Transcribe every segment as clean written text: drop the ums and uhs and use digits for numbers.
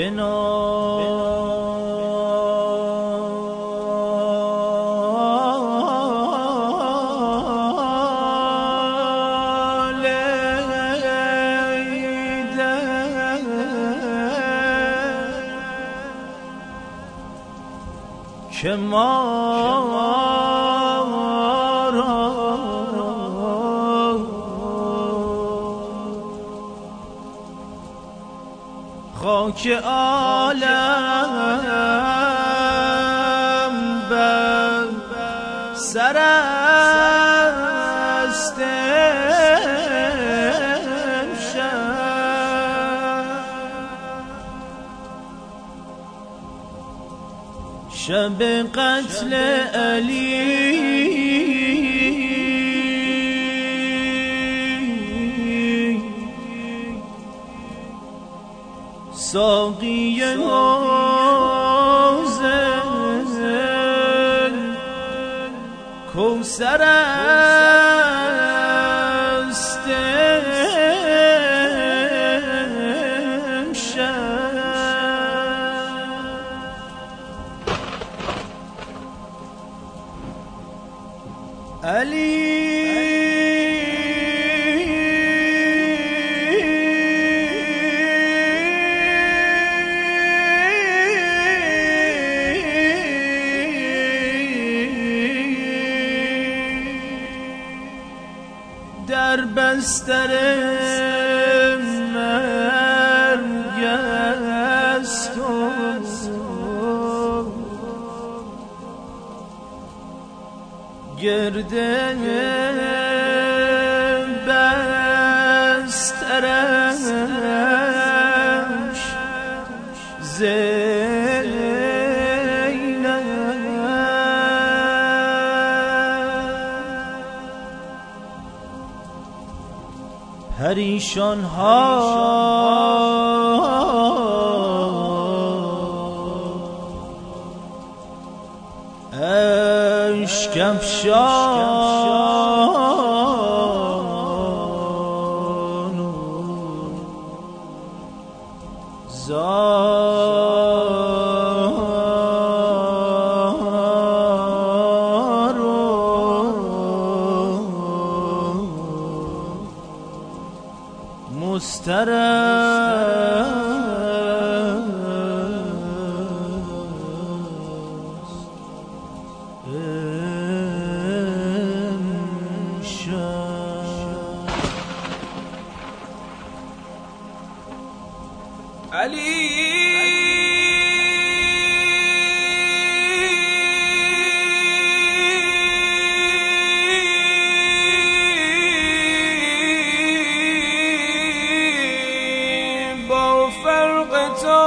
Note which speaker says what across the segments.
Speaker 1: که ما را خاک عالم بر سر است شب قتل علی ساقی حوض کوثر است علی در بستر مرگ است گرد بسترش زینب پریشان ها اشک افشان و زار و مضطرب
Speaker 2: علی با فرق تو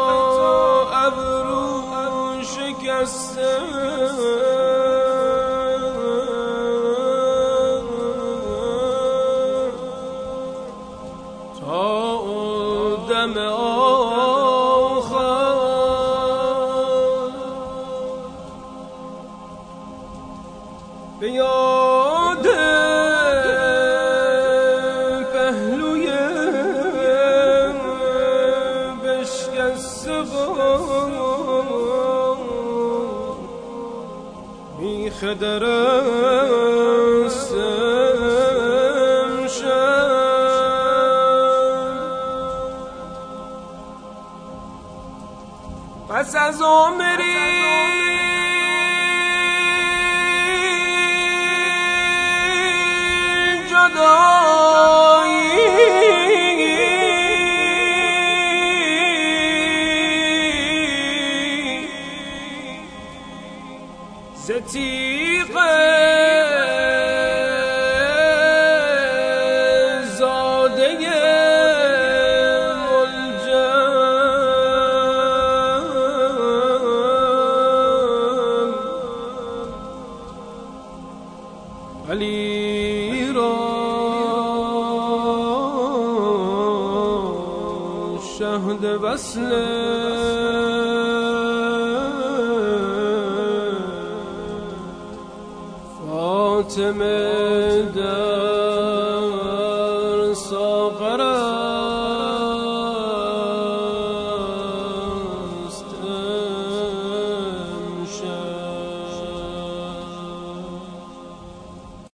Speaker 2: ابرو شکسته دم آخر به یاد پهلوی بشکسته میخدرستم پس از عمری جدایی ز تیغ زاده علی را شهد وصل فاطمه در ساغر